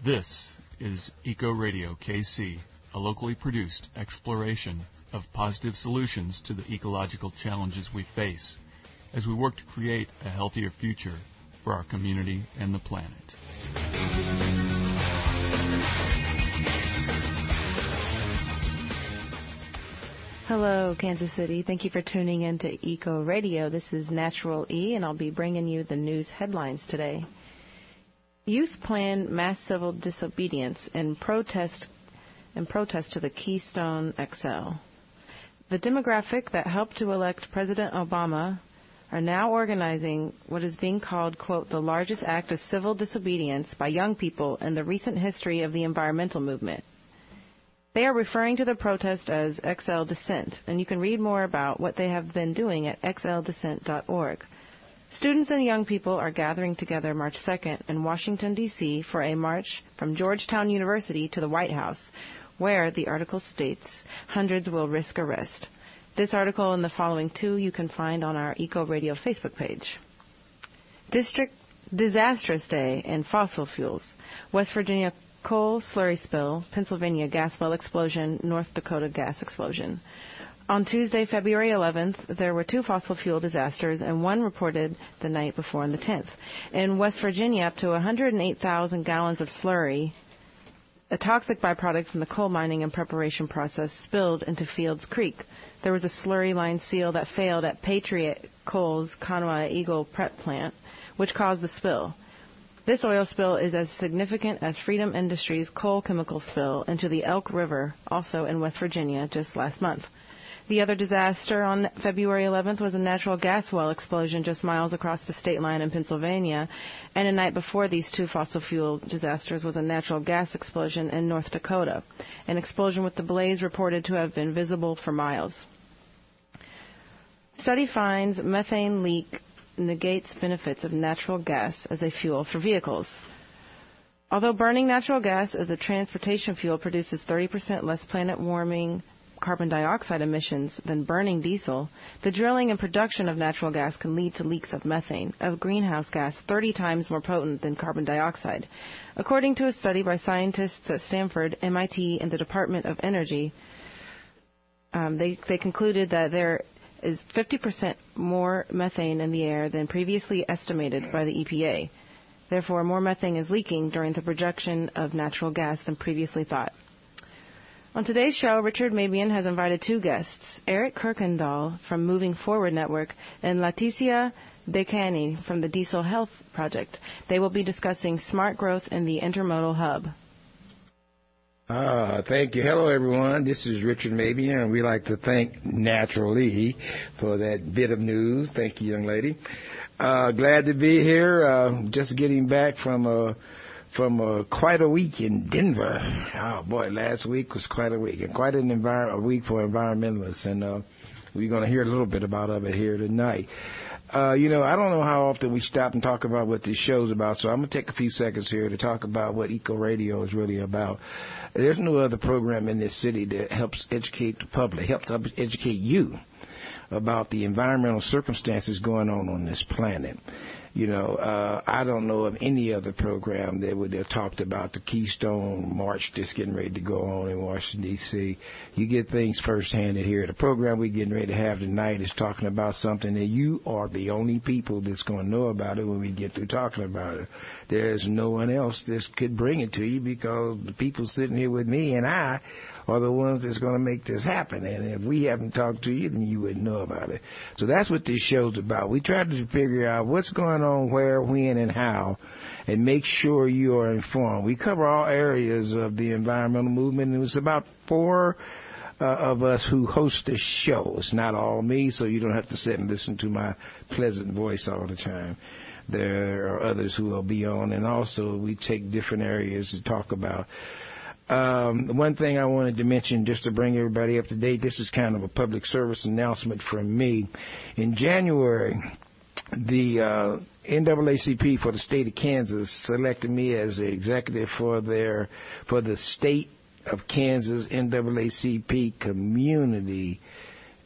This is Eco Radio KC, a locally produced exploration of positive solutions to the ecological challenges we face as we work to create a healthier future for our community and the planet. Hello, Kansas City. Thank you for tuning in to Eco Radio. This is Natural E, and I'll be bringing you the news headlines today. Youth plan mass civil disobedience in protest to the Keystone XL. The demographic that helped to elect President Obama are now organizing what is being called, quote, the largest act of civil disobedience by young people in the recent history of the environmental movement. They are referring to the protest as XL Dissent, and you can read more about what they have been doing at xldissent.org. Students and young people are gathering together March 2nd in Washington, D.C. for a march from Georgetown University to the White House, where, the article states, hundreds will risk arrest. This article and the following two you can find on our Eco Radio Facebook page. District Disastrous Day in Fossil Fuels. West Virginia coal slurry spill, Pennsylvania gas well explosion, North Dakota gas explosion. On Tuesday, February 11th, there were two fossil fuel disasters and one reported the night before on the 10th. In West Virginia, up to 108,000 gallons of slurry, a toxic byproduct from the coal mining and preparation process, spilled into Fields Creek. There was a slurry line seal that failed at Patriot Coal's Conway Eagle prep plant, which caused the spill. This oil spill is as significant as Freedom Industries' coal chemical spill into the Elk River, also in West Virginia, just last month. The other disaster on February 11th was a natural gas well explosion just miles across the state line in Pennsylvania, and a night before these two fossil fuel disasters was a natural gas explosion in North Dakota, an explosion with the blaze reported to have been visible for miles. Study finds methane leak negates benefits of natural gas as a fuel for vehicles. Although burning natural gas as a transportation fuel produces 30% less planet-warming carbon dioxide emissions than burning diesel, the drilling and production of natural gas can lead to leaks of methane, a greenhouse gas 30 times more potent than carbon dioxide. According to a study by scientists at Stanford, MIT, and the Department of Energy, they concluded that there is 50% more methane in the air than previously estimated by the EPA. Therefore, more methane is leaking during the production of natural gas than previously thought. On today's show, Richard Mabian has invited two guests, Eric Kirkendall from Moving Forward Network and Leticia Decani from the Diesel Health Project. They will be discussing smart growth in the intermodal hub. Thank you. Hello, everyone. This is Richard Mabian, and we'd like to thank Natural E for that bit of news. Thank you, young lady. Glad to be here. Just getting back from quite a week in Denver. Oh, boy, last week was quite a week, and quite a week for environmentalists, and we're going to hear a little bit about it here tonight. I don't know how often we stop and talk about what this show's about, so I'm going to take a few seconds here to talk about what Eco Radio is really about. There's no other program in this city that helps educate the public, helps educate you about the environmental circumstances going on this planet. I don't know of any other program that would have talked about the Keystone March that's getting ready to go on in Washington, D.C. You get things firsthand here. The program we're getting ready to have tonight is talking about something that you are the only people that's going to know about it when we get through talking about it. There's no one else that could bring it to you because the people sitting here with me and I are the ones that's going to make this happen. And if we haven't talked to you, then you wouldn't know about it. So that's what this show's about. We try to figure out what's going on, where, when, and how, and make sure you are informed. We cover all areas of the environmental movement, and it was about four of us who host this show. It's not all me, so you don't have to sit and listen to my pleasant voice all the time. There are others who will be on, and also we take different areas to talk about. One thing I wanted to mention, just to bring everybody up to date, this is kind of a public service announcement from me. In January, the NAACP for the state of Kansas selected me as the executive for the state of Kansas NAACP Community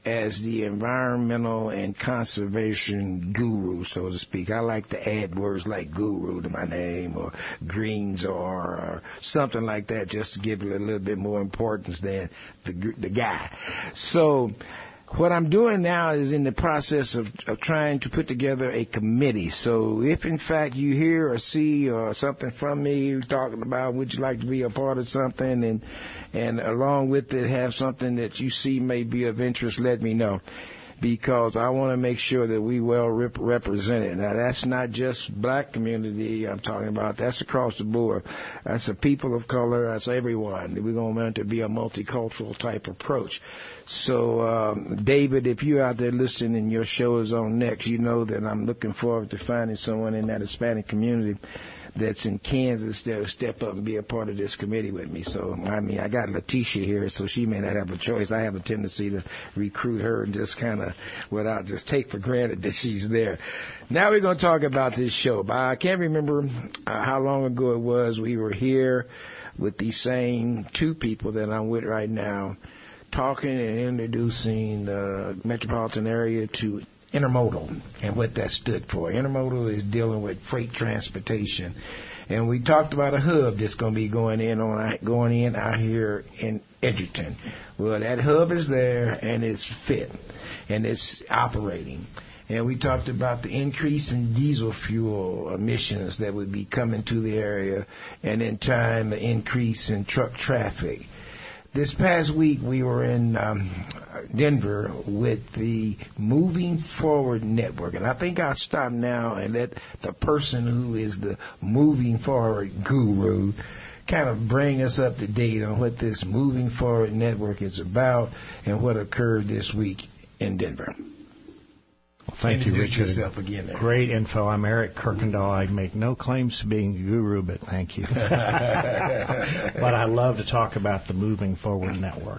as the environmental and conservation guru, so to speak. I like to add words like guru to my name, or greens, or something like that, just to give it a little bit more importance than the guy. So what I'm doing now is in the process of trying to put together a committee. So if, in fact, you hear or see or something from me talking about would you like to be a part of something, and along with it have something that you see may be of interest, let me know. Because I want to make sure that we well represented. Now, that's not just black community I'm talking about. That's across the board. That's the people of color. That's everyone. We're going to want to be a multicultural type approach. So, David, if you're out there listening and your show is on next, you know that I'm looking forward to finding someone in that Hispanic community that's in Kansas that'll step up and be a part of this committee with me. So, I mean, I got Letitia here, so she may not have a choice. I have a tendency to recruit her and just kind of, without just take for granted that she's there. Now we're going to talk about this show. I can't remember how long ago it was we were here with these same two people that I'm with right now, talking and introducing the metropolitan area to intermodal and what that stood for. Intermodal is dealing with freight transportation, and we talked about a hub that's going to be going in out here in Edgerton. Well, that hub is there and it's fit and it's operating. And we talked about the increase in diesel fuel emissions that would be coming to the area, and in time the increase in truck traffic. This past week, we were in Denver with the Moving Forward Network. And I think I'll stop now and let the person who is the Moving Forward guru kind of bring us up to date on what this Moving Forward Network is about and what occurred this week in Denver. Well, thank you, Richard. Yourself again there. Great info. I'm Eric Kirkendall. I make no claims to being a guru, but thank you. But I love to talk about the Moving Forward Network.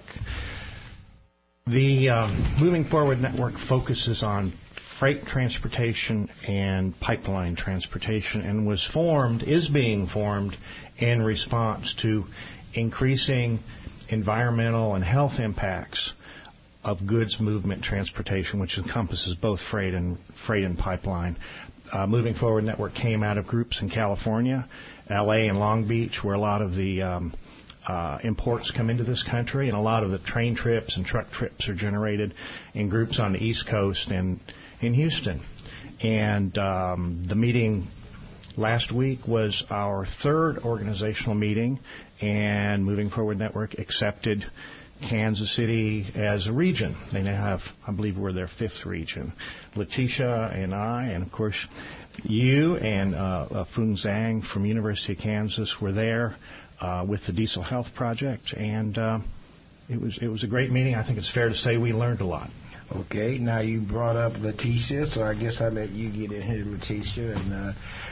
The Moving Forward Network focuses on freight transportation and pipeline transportation, and is being formed in response to increasing environmental and health impacts of goods movement transportation, which encompasses both freight and pipeline. Moving Forward Network came out of groups in California, L.A. and Long Beach, where a lot of the imports come into this country, and a lot of the train trips and truck trips are generated in groups on the East Coast and in Houston. And the meeting last week was our third organizational meeting, and Moving Forward Network accepted Kansas City as a region. They now have, I believe, we're their fifth region. Letitia and I, and of course you and Fung Zhang from University of Kansas were there with the Diesel Health Project, and it was a great meeting. I think it's fair to say we learned a lot. Okay, now you brought up Letitia, so I guess I'll let you get in here, Letitia, and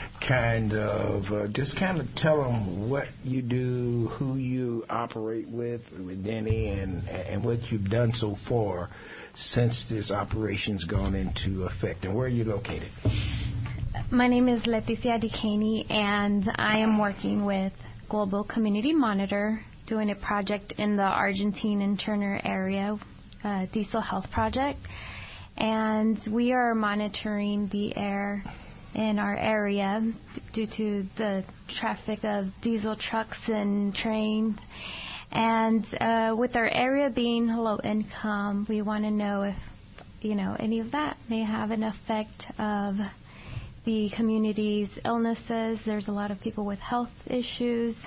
just tell them what you do, who you operate with Denny, and what you've done so far since this operation's gone into effect, and where are you located? My name is Leticia DeCaney, and I am working with Global Community Monitor, doing a project in the Argentine and Turner area, Diesel Health Project, and we are monitoring the air in our area due to the traffic of diesel trucks and trains. And with our area being low income, we want to know if, any of that may have an effect of the community's illnesses. There's a lot of people with health issues.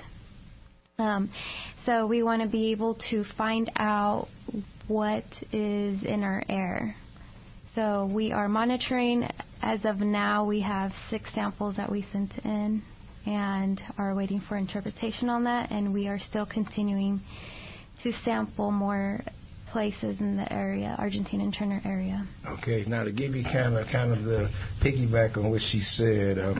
So we want to be able to find out what is in our air. So we are monitoring. As of now, we have 6 samples that we sent in and are waiting for interpretation on that, and we are still continuing to sample more places in the area, Argentine and Turner area. Okay, now to give you kind of the piggyback on what she said,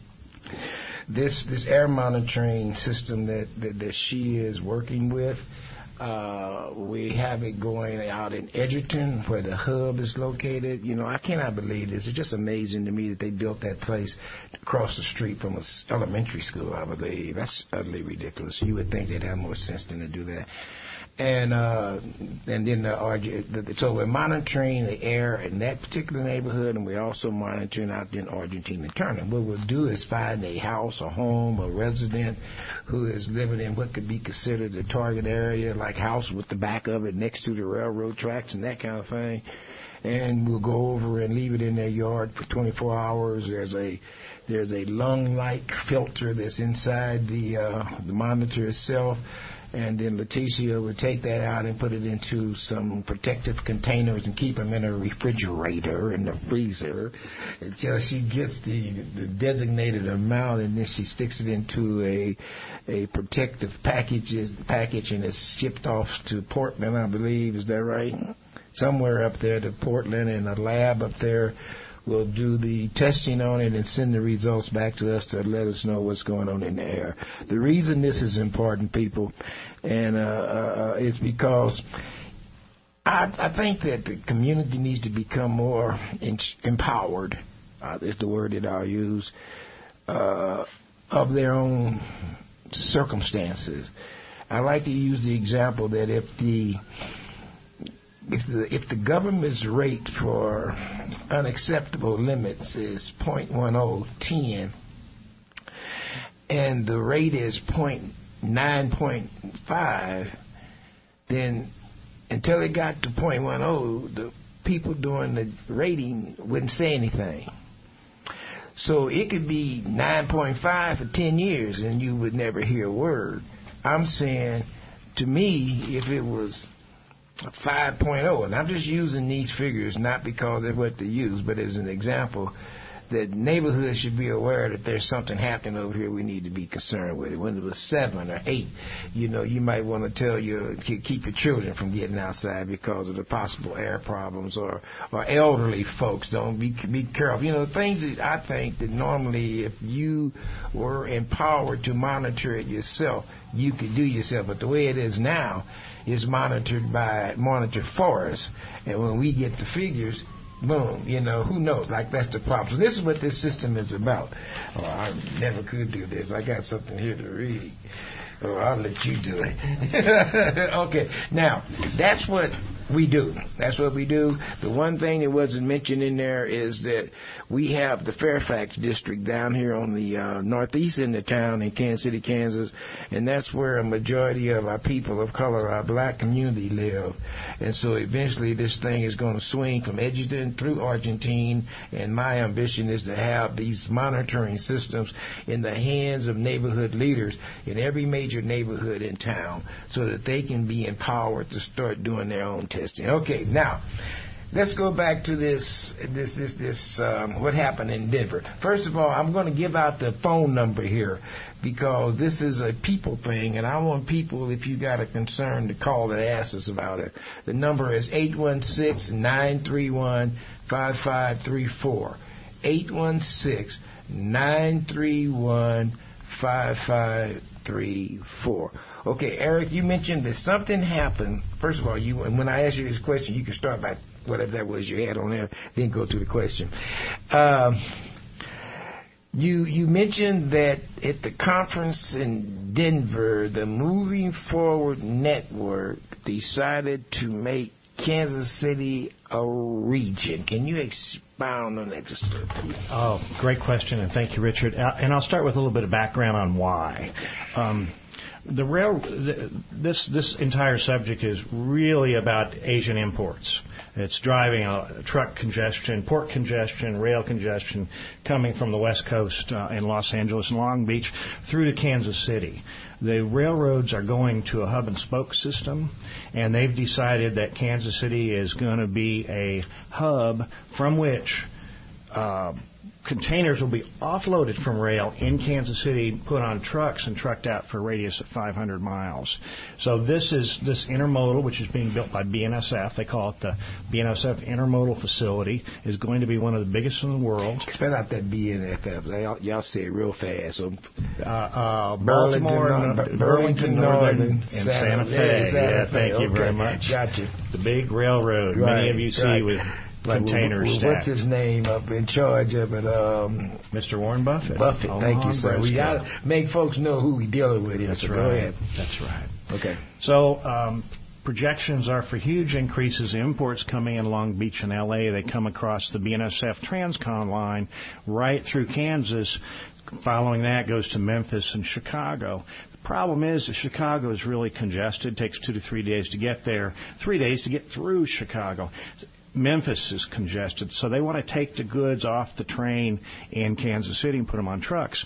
this air monitoring system that she is working with, we have it going out in Edgerton, where the hub is located. I cannot believe this. It's just amazing to me that they built that place across the street from an elementary school, I believe. That's utterly ridiculous. You would think they'd have more sense than to do that. And then so we're monitoring the air in that particular neighborhood, and we're also monitoring out in Argentina and Turner. What we'll do is find a house, a home, a resident who is living in what could be considered a target area, like house with the back of it next to the railroad tracks and that kind of thing. And we'll go over and leave it in their yard for 24 hours. There's a lung-like filter that's inside the monitor itself. And then Leticia would take that out and put it into some protective containers and keep them in a refrigerator in the freezer until she gets the designated amount, and then she sticks it into a protective package, and it's shipped off to Portland, I believe. Is that right? Somewhere up there to Portland, and a lab up there will do the testing on it and send the results back to us to let us know what's going on in the air. The reason this is important, people, and is because I think that the community needs to become more empowered, is the word that I'll use, of their own circumstances. I like to use the example that if the government's rate for unacceptable limits is 0.10, and the rate is 9.5, then until it got to 0.10, the people doing the rating wouldn't say anything. So it could be 9.5 for 10 years and you would never hear a word. I'm saying, to me, if it was 5.0, and I'm just using these figures not because they're what they use, but as an example, that neighborhoods should be aware that there's something happening over here we need to be concerned with. When it was 7 or 8, you might want to keep your children from getting outside because of the possible air problems, or elderly folks. Don't be careful. Things that I think that normally if you were empowered to monitor it yourself, you could do yourself. But the way it is now is monitored for us. And when we get the figures, boom, who knows? Like, that's the problem. So this is what this system is about. Oh, I never could do this. I got something here to read. Oh, I'll let you do it. Okay, now, that's what we do. That's what we do. The one thing that wasn't mentioned in there is that we have the Fairfax district down here on the northeast end of town in Kansas City, Kansas, and that's where a majority of our people of color, our black community, live. And so eventually this thing is going to swing from Edgerton through Argentine, and my ambition is to have these monitoring systems in the hands of neighborhood leaders in every major neighborhood in town so that they can be empowered to start doing their own testing. Okay, now let's go back to this what happened in Denver. First of all, I'm going to give out the phone number here because this is a people thing, and I want people, if you got a concern, to call and ask us about it. The number is 816-931-5534. 816-931-5534. Okay, Eric, you mentioned that something happened. First of all, and when I ask you this question, you can start by whatever that was you had on there, then go to the question. You mentioned that at the conference in Denver, the Moving Forward Network decided to make Kansas City a region. Can you expound on that just a little bit? Oh, great question, and thank you, Richard. And I'll start with a little bit of background on why. This entire subject is really about Asian imports. It's driving truck congestion, port congestion, rail congestion coming from the West Coast in Los Angeles and Long Beach through to Kansas City. The railroads are going to a hub and spoke system, and they've decided that Kansas City is going to be a hub from which containers will be offloaded from rail in Kansas City, put on trucks, and trucked out for a radius of 500 miles. So this intermodal, which is being built by BNSF, they call it the BNSF Intermodal Facility, is going to be one of the biggest in the world. Spell out that BNSF. Y'all say it real fast. So, Burlington Northern, and Santa Fe. Santa Fe. Thank you very much. Gotcha. The big railroad. Right, many of you see with containers stacked. What's his name up in charge of it? Mr. Warren Buffett. Thank you, sir. We got to make folks know who we're dealing with here. That's so right. Go ahead. That's right. Okay. So projections are for huge increases in imports coming in Long Beach and L.A. They come across the BNSF Transcon line right through Kansas. Following that goes to Memphis and Chicago. The problem is that Chicago is really congested. It takes 2 to 3 days to get there, 3 days to get through Chicago. Memphis is congested, so they want to take the goods off the train in Kansas City and put them on trucks.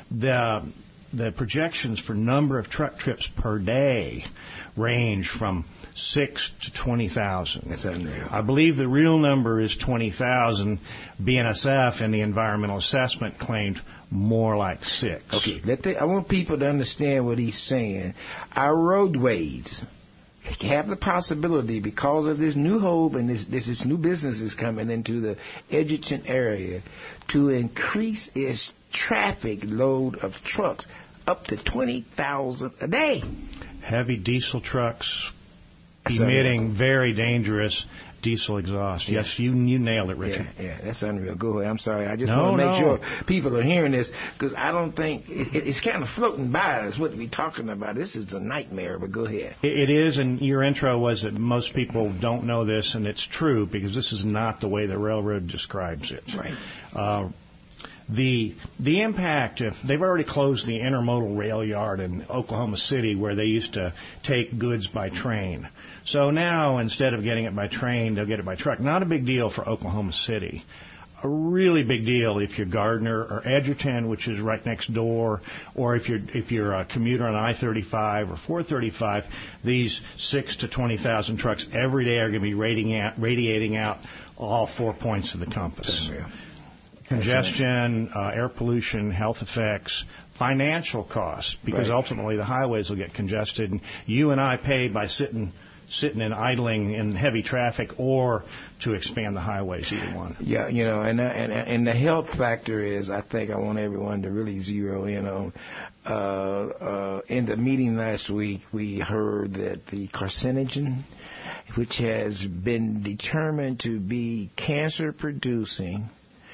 The projections for number of truck trips per day range from 6 to 20,000. That's unreal. I believe the real number is 20,000. BNSF in the environmental assessment claimed more like 6. Okay, I want people to understand what he's saying. Our roadways have the possibility, because of this new hope and this new businesses coming into the Edgerton area, to increase its traffic load of trucks up to 20,000 a day. Heavy diesel trucks emitting very dangerous diesel exhaust. Yeah. Yes, you nailed it, Richard. Yeah, that's unreal. Go ahead. I'm sorry. I just want to make sure people are hearing this, because I don't think it's kind of floating by us what we're talking about. This is a nightmare, but go ahead. It is, and your intro was that most people don't know this, and it's true, because this is not the way the railroad describes it. Right. The impact, if they've already closed the intermodal rail yard in Oklahoma City where they used to take goods by train. So now, instead of getting it by train, they'll get it by truck. Not a big deal for Oklahoma City. A really big deal if you're Gardner or Edgerton, which is right next door, or if you're a commuter on I-35 or 435. These 6 to 20,000 trucks every day are going to be radiating out all 4 points of the compass. Congestion, air pollution, health effects, financial costs, because ultimately the highways will get congested, and you and I pay by sitting and idling in heavy traffic, or to expand the highways, either one. Yeah, and the health factor is, I think I want everyone to really zero in on. In the meeting last week, we heard that the carcinogen, which has been determined to be cancer-producing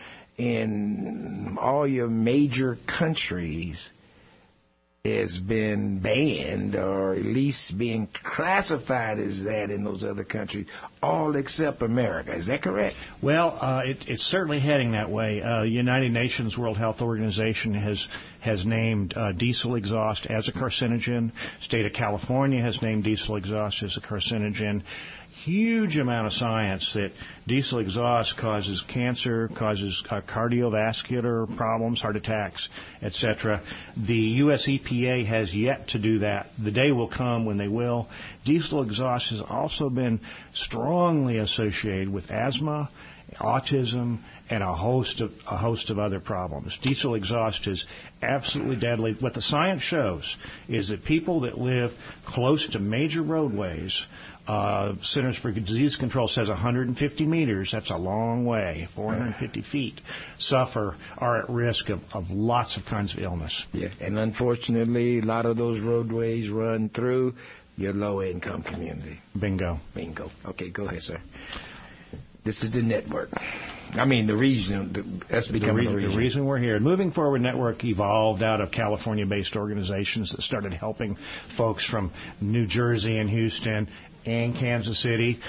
in all your major countries, has been banned, or at least being classified as that in those other countries, all except America. Is that correct? Well, it's certainly heading that way. United Nations World Health Organization has named diesel exhaust as a carcinogen. State of California has named diesel exhaust as a carcinogen. Huge amount of science that diesel exhaust causes cancer, causes cardiovascular problems, heart attacks, etc. The U.S. EPA has yet to do that. The day will come when they will. Diesel exhaust has also been strongly associated with asthma, autism, and a host of other problems. Diesel exhaust is absolutely deadly. What the science shows is that people that live close to major roadways, Centers for Disease Control says 150 meters, that's a long way, 450 feet, are at risk of lots of kinds of illness. Yeah, and unfortunately, a lot of those roadways run through your low-income community. Bingo. Okay, go ahead, sir. This is the network. I mean, the region. That's becoming the region. The reason we're here. Moving Forward Network evolved out of California-based organizations that started helping folks from New Jersey and Houston and Kansas City.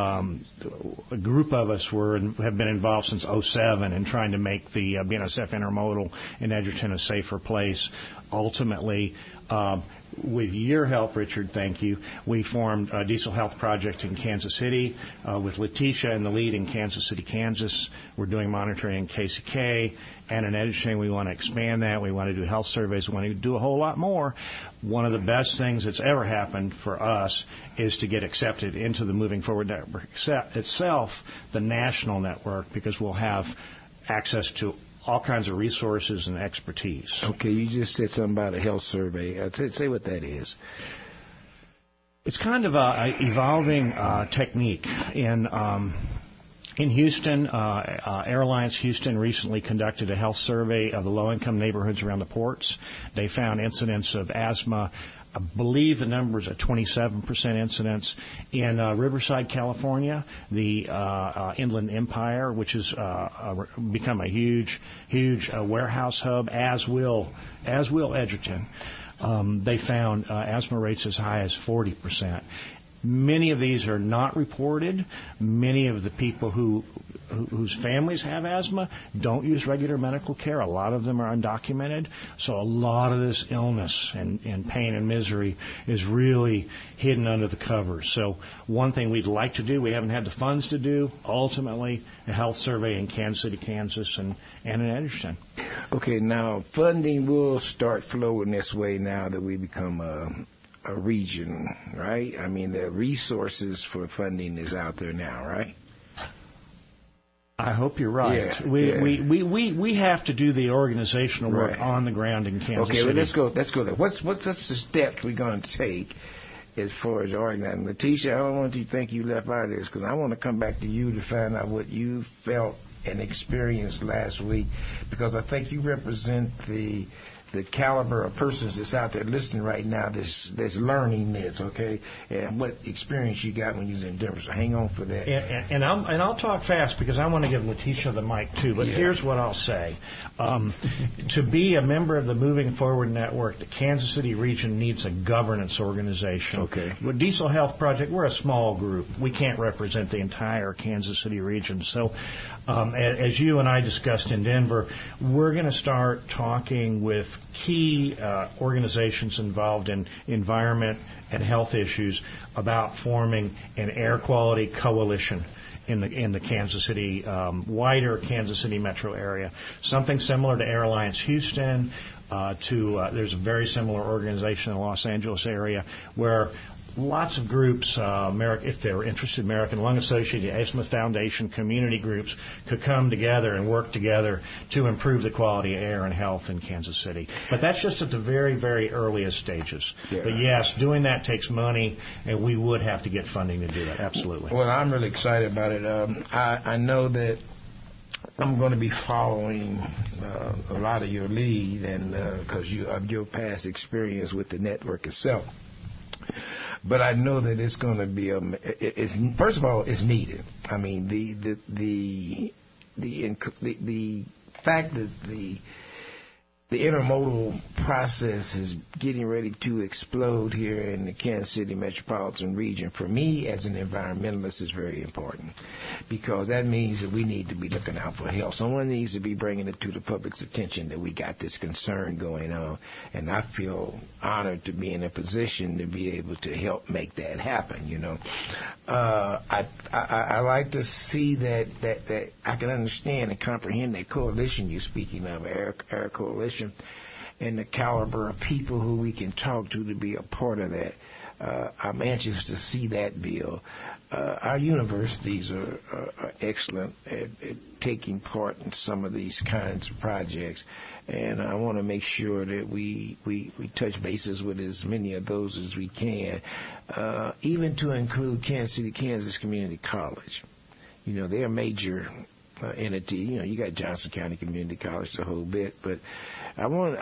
A group of us have been involved since 2007 in trying to make the BNSF Intermodal in Edgerton a safer place. Ultimately, with your help, Richard, thank you, we formed a Diesel Health Project in Kansas City with Letitia in the lead in Kansas City, Kansas. We're doing monitoring in KCK, and in Edgerton we want to expand that. We want to do health surveys. We want to do a whole lot more. One of the best things that's ever happened for us is to get accepted into the Moving Forward Network itself, the national network, because we'll have access to all kinds of resources and expertise. Okay, you just said something about a health survey. Say what that is. It's kind of an evolving technique. In Houston, Air Alliance Houston recently conducted a health survey of the low-income neighborhoods around the ports. They found incidents of asthma. I believe the number is a 27% incidence. In Riverside, California, the Inland Empire, which has become a huge warehouse hub, as will Edgerton, they found asthma rates as high as 40%. Many of these are not reported. Many of the people whose families have asthma don't use regular medical care. A lot of them are undocumented. So a lot of this illness and pain and misery is really hidden under the covers. So one thing we'd like to do, we haven't had the funds to do, ultimately a health survey in Kansas City, Kansas, and in Edgerton. Okay, now funding will start flowing this way now that we become a region, right? I mean, the resources for funding is out there now, right? I hope you're right. Yeah, we have to do the organizational work right on the ground in Kansas City. Okay, well, let's go there. What's the steps we're going to take as far as organizing? Letitia, I don't want you to think you left out of this, because I want to come back to you to find out what you felt and experienced last week, because I think you represent the caliber of persons that's out there listening right now that's learning this, okay, and what experience you got when you was in Denver. So hang on for that. And I'll talk fast because I want to give Letitia the mic too. But here's what I'll say: to be a member of the Moving Forward Network, the Kansas City region needs a governance organization. Okay. With Diesel Health Project, we're a small group. We can't represent the entire Kansas City region. So, as you and I discussed in Denver, we're going to start talking with key organizations involved in environment and health issues about forming an air quality coalition in the Kansas City, wider Kansas City metro area. Something similar to Air Alliance Houston, there's a very similar organization in the Los Angeles area where lots of groups, if they're interested, American Lung Association, the Asthma Foundation, community groups could come together and work together to improve the quality of air and health in Kansas City. But that's just at the very, very earliest stages. Yeah. But yes, doing that takes money, and we would have to get funding to do that. Absolutely. Well, I'm really excited about it. I know that I'm going to be following a lot of your lead, and because of your past experience with the network itself. But I know that it's going to be first of all, it's needed. I mean, the fact that the intermodal process is getting ready to explode here in the Kansas City metropolitan region, for me as an environmentalist, is very important, because that means that we need to be looking out for health. Someone needs to be bringing it to the public's attention that we got this concern going on, and I feel honored to be in a position to be able to help make that happen. I like to see that I can understand and comprehend that coalition you're speaking of, Air Coalition, and the caliber of people who we can talk to be a part of that. I'm anxious to see that bill. Our universities are excellent at taking part in some of these kinds of projects, and I want to make sure that we touch bases with as many of those as we can, even to include Kansas City, Kansas Community College. They're a major entity. You got Johnson County Community College, the whole bit, but I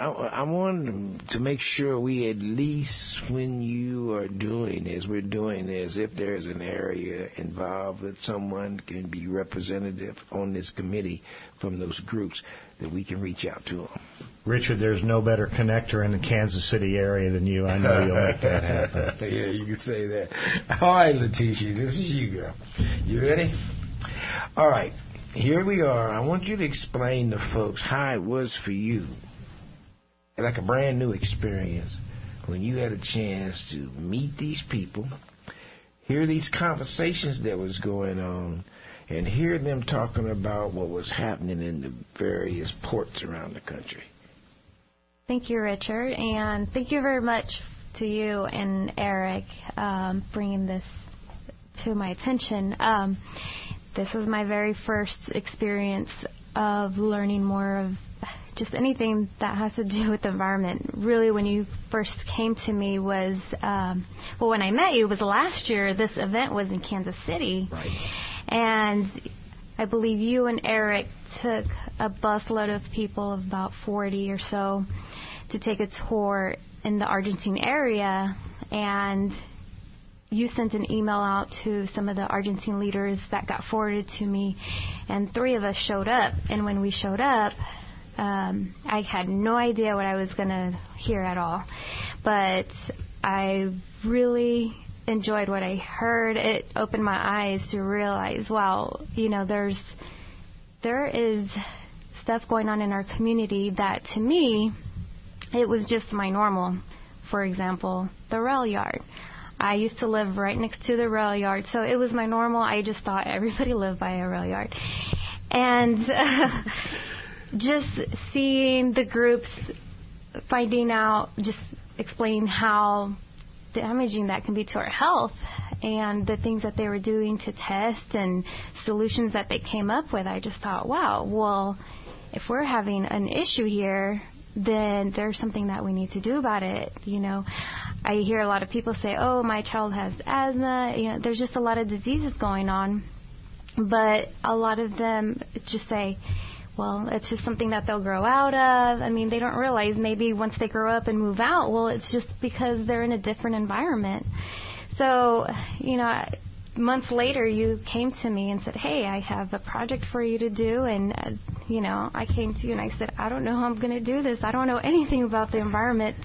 want to make sure we, at least when we're doing this, if there's an area involved that someone can be representative on this committee from those groups, that we can reach out to them. Richard, there's no better connector in the Kansas City area than you. I know you'll make that happen. Yeah, you can say that. All right, Letitia, this is you, girl. You ready? All right. Here we are. I want you to explain to folks how it was for you, like a brand new experience, when you had a chance to meet these people, hear these conversations that was going on, and hear them talking about what was happening in the various ports around the country. Thank you, Richard, and thank you very much to you and Eric bringing this to my attention. This was my very first experience of learning more of just anything that has to do with the environment. Really, when you first came to me was, when I met you was last year. This event was in Kansas City. Right. And I believe you and Eric took a busload of people, of about 40 or so, to take a tour in the Argentine area, and you sent an email out to some of the Argentine leaders that got forwarded to me, and 3 of us showed up. And when we showed up, I had no idea what I was going to hear at all. But I really enjoyed what I heard. It opened my eyes to realize, wow, there is stuff going on in our community that, to me, it was just my normal. For example, the rail yard. I used to live right next to the rail yard, so it was my normal. I just thought everybody lived by a rail yard. And just seeing the groups finding out, just explaining how damaging that can be to our health, and the things that they were doing to test and solutions that they came up with, I just thought, wow, well, if we're having an issue here, then there's something that we need to do about it. I hear a lot of people say, oh, my child has asthma. There's just a lot of diseases going on. But a lot of them just say, well, it's just something that they'll grow out of. I mean, they don't realize maybe once they grow up and move out, well, it's just because they're in a different environment. So, months later, you came to me and said, hey, I have a project for you to do. And, I came to you and I said, I don't know how I'm going to do this. I don't know anything about the environment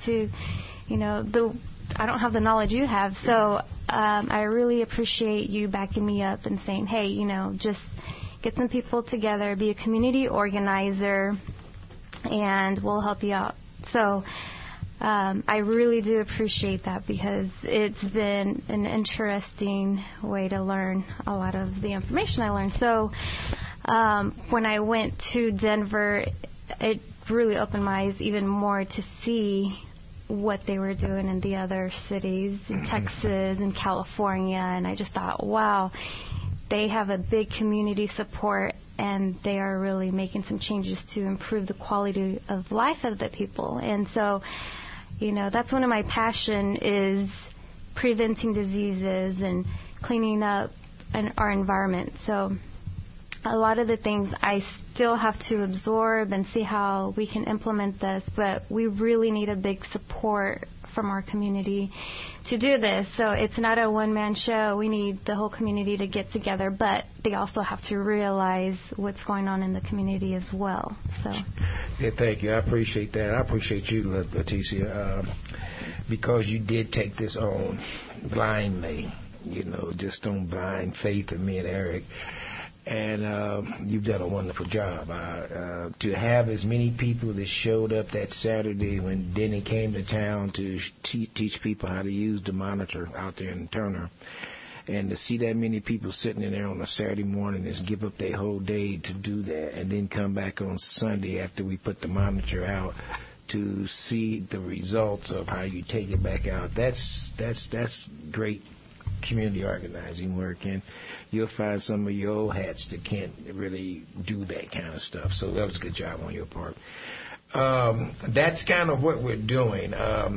I don't have the knowledge you have. So I really appreciate you backing me up and saying, hey, just get some people together, be a community organizer, and we'll help you out. So I really do appreciate that, because it's been an interesting way to learn a lot of the information I learned. So when I went to Denver, it really opened my eyes even more to see what they were doing in the other cities, in Texas and California, and I just thought, wow, they have a big community support, and they are really making some changes to improve the quality of life of the people. And so, that's one of my passion, is preventing diseases and cleaning up our environment. So a lot of the things I still have to absorb and see how we can implement this, but we really need a big support from our community to do this. So it's not a one-man show. We need the whole community to get together, but they also have to realize what's going on in the community as well. So, yeah, thank you. I appreciate that. I appreciate you, Leticia, because you did take this on blindly, just on blind faith of me and Eric. And you've done a wonderful job. To have as many people that showed up that Saturday when Denny came to town to teach people how to use the monitor out there in Turner, and to see that many people sitting in there on a Saturday morning and give up their whole day to do that, and then come back on Sunday after we put the monitor out to see the results of how you take it back out. That's great community organizing work, and you'll find some of your old hats that can't really do that kind of stuff. So that was a good job on your part. That's kind of what we're doing.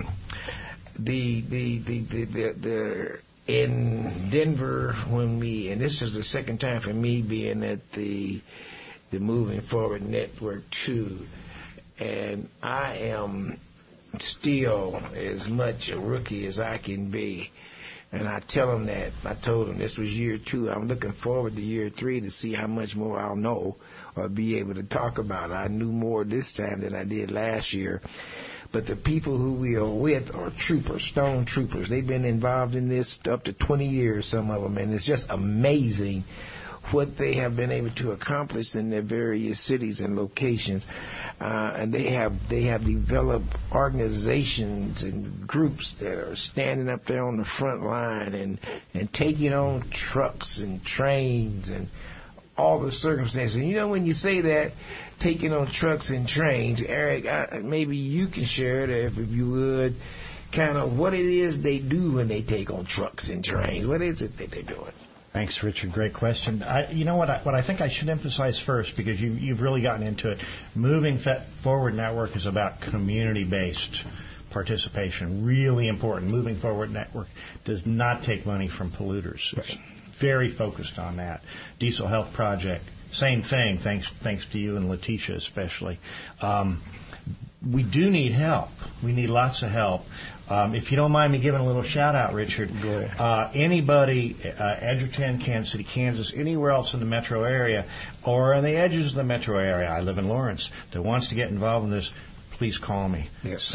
In Denver, and this is the second time for me being at the Moving Forward Network too, and I am still as much a rookie as I can be. And I tell them that. I told them this was year 2. I'm looking forward to year 3 to see how much more I'll know or be able to talk about. I knew more this time than I did last year. But the people who we are with are troopers, stone troopers. They've been involved in this up to 20 years, some of them. And it's just amazing what they have been able to accomplish in their various cities and locations. And they have developed organizations and groups that are standing up there on the front line and taking on trucks and trains and all the circumstances. And when you say that, taking on trucks and trains, Eric, maybe you can share it, if you would, kind of what it is they do when they take on trucks and trains. What is it that they're doing? Thanks, Richard. Great question. What I think I should emphasize first, because you've really gotten into it, Moving Forward Network is about community-based participation. Really important. Moving Forward Network does not take money from polluters. It's very focused on that. Diesel Health Project, same thing, thanks to you and Leticia especially. We do need help. We need lots of help. If you don't mind me giving a little shout-out, Richard, anybody, Edgerton, Kansas City, Kansas, anywhere else in the metro area or on the edges of the metro area, I live in Lawrence, that wants to get involved in this, please call me. Yes.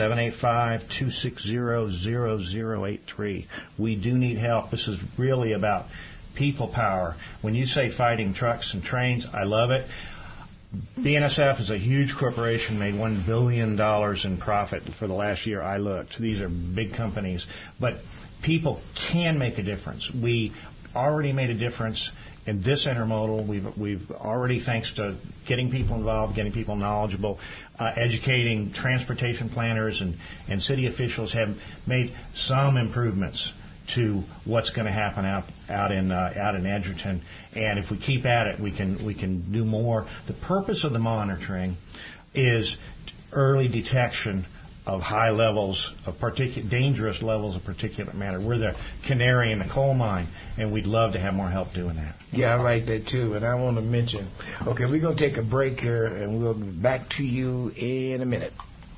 785-260-0083. We do need help. This is really about people power. When you say fighting trucks and trains, I love it. BNSF is a huge corporation, made $1 billion in profit for the last year I looked. These are big companies. But people can make a difference. We already made a difference in this intermodal. We've already, thanks to getting people involved, getting people knowledgeable, educating transportation planners and city officials, have made some improvements to what's going to happen out in Edgerton. And if we keep at it, we can do more. The purpose of the monitoring is early detection of high levels of dangerous levels of particulate matter. We're the canary in the coal mine, and we'd love to have more help doing that. Yeah, I like that too. And I want to mention, okay, we're going to take a break here, and we'll be back to you in a minute.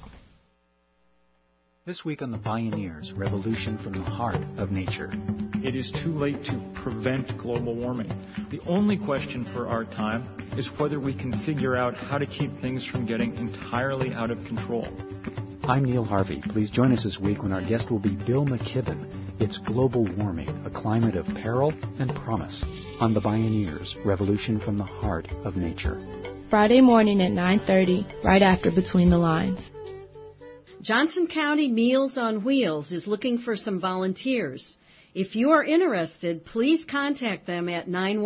This week on The Pioneers, revolution from the heart of nature. It is too late to prevent global warming. The only question for our time is whether we can figure out how to keep things from getting entirely out of control. I'm Neil Harvey. Please join us this week when our guest will be Bill McKibben. It's Global Warming, a climate of peril and promise, on The Pioneers, revolution from the heart of nature. Friday morning at 9:30, right after Between the Lines. Johnson County Meals on Wheels is looking for some volunteers. If you are interested, please contact them at